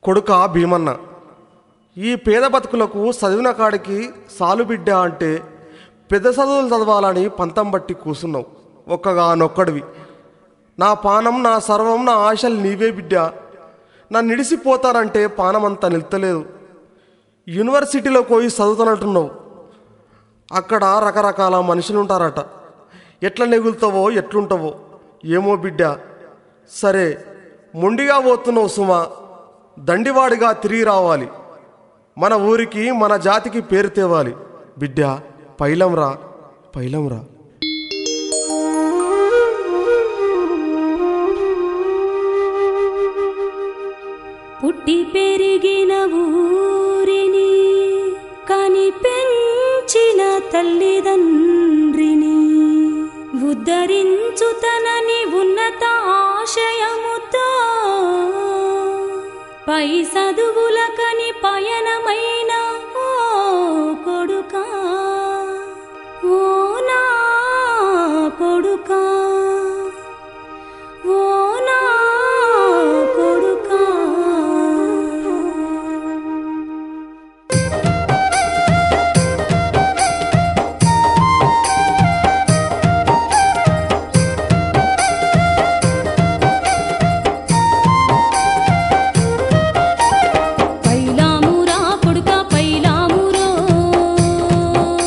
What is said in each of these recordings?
కొడుక భీమన్న, ఈ పేద బతుకులకు చదివిన కాడికి సాలు బిడ్డ అంటే పెద్ద చదువులు చదవాలని పంతం బట్టి కూసున్నావు. ఒక్కగానొక్కడివి. నా పానం, నా సర్వం, నా ఆశలు నీవే బిడ్డ. నన్ను నిడిసిపోతానంటే పానమంతా నిలుతలేదు. యూనివర్సిటీలో పోయి చదువుతున్నట్టున్నావు. అక్కడ రకరకాల మనుషులు ఉంటారట. ఎట్లా నెగులుతావో ఎట్లుంటావో ఏమో బిడ్డ. సరే, మొండిగా పోతున్నావు సుమా, దండివాడిగా తిరిగి రావాలి. మన ఊరికి, మన జాతికి పేరు తేవాలి. బిడ్డ, పైలంరా, పైలంరా. పుట్టి పెరిగిన ఊరిని, కని పెంచిన తల్లిదండ్రిని ఉద్ధరించుతనని ఉన్నత ఆశయముతో పై చదువులకని పయనమైన ఓ కొడుకా, ఓ నా కొడుకా, ఓ నా కొడుకా. పైలామురా కొడుకా పైలామురో,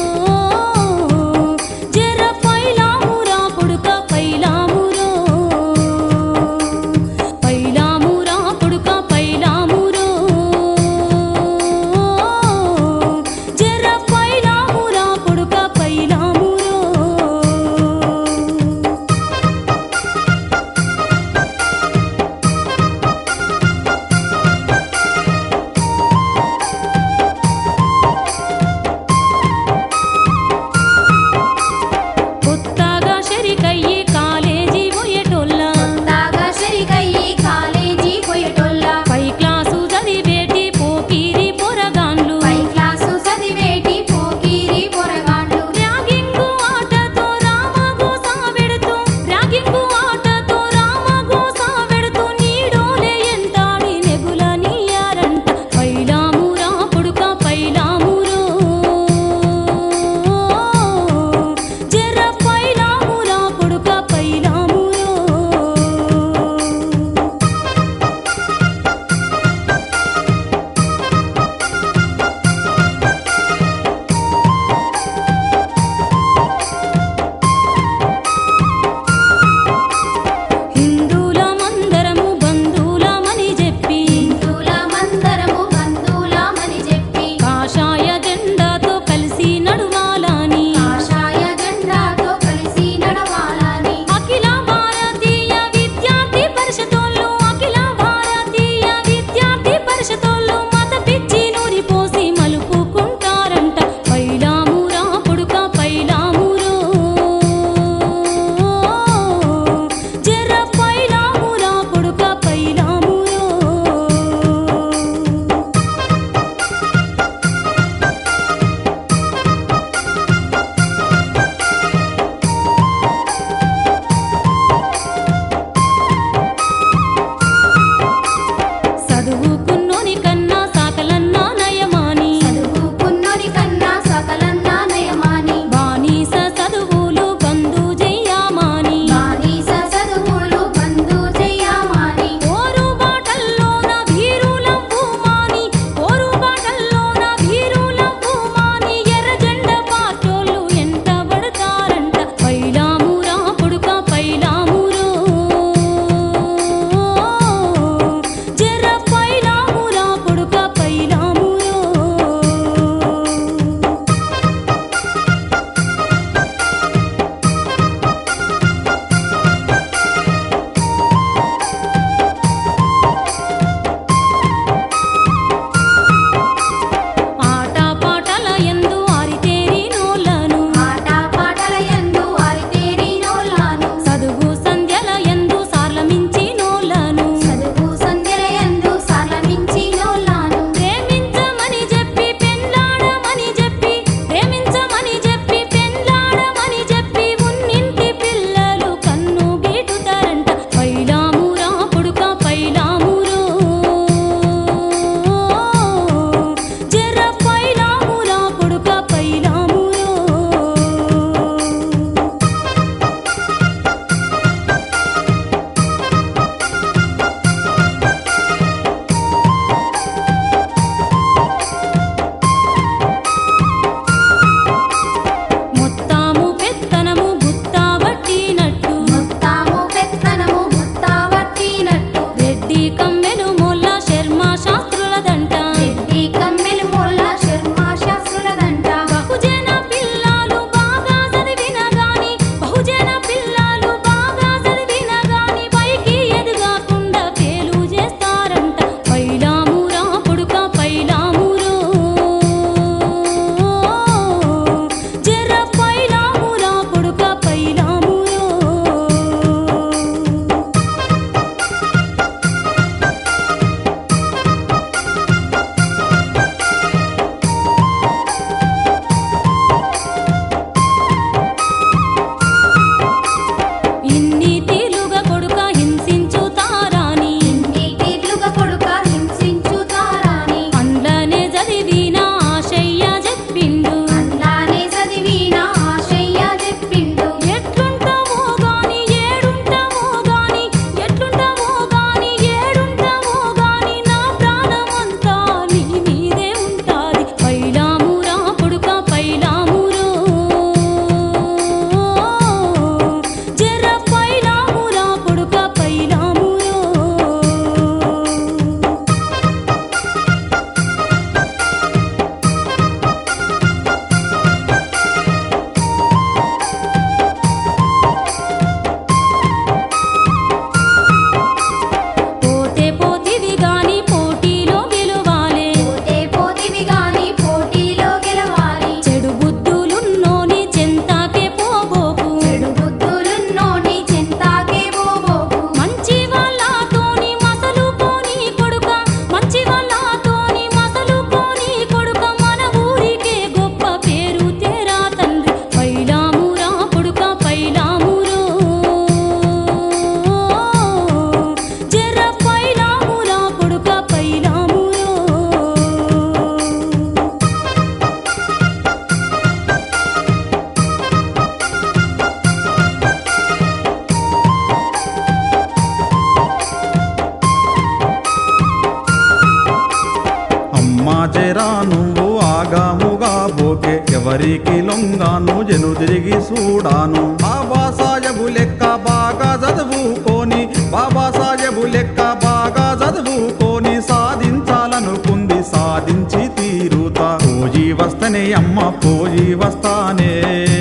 రా నువ్వు ఆగాముగా బోకే ఎవరికి లొంగాను జను తిరిగి చూడాను బాబాసాహెబు లెక్క బాగా చదువుకొని బాబాసాహెబు లెక్క బాగా చదువుకొని సాధించాలనుకుంది సాధించి తీరుతా పోయి వస్తనే అమ్మ పోయి వస్తానే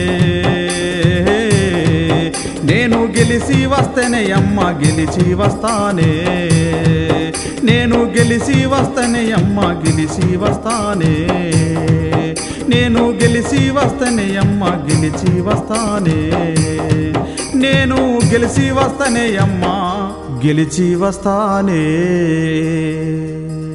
నేను గెలిచి వస్తేనే అమ్మ గెలిచి వస్తానే నేను గెలిచి వస్తేనే అమ్మ గెలిచి వస్తానే నేను గెలిచి వస్తేనే అమ్మ గెలిచి వస్తానే నేను గెలిచి వస్తేనే అమ్మ గెలిచి వస్తానే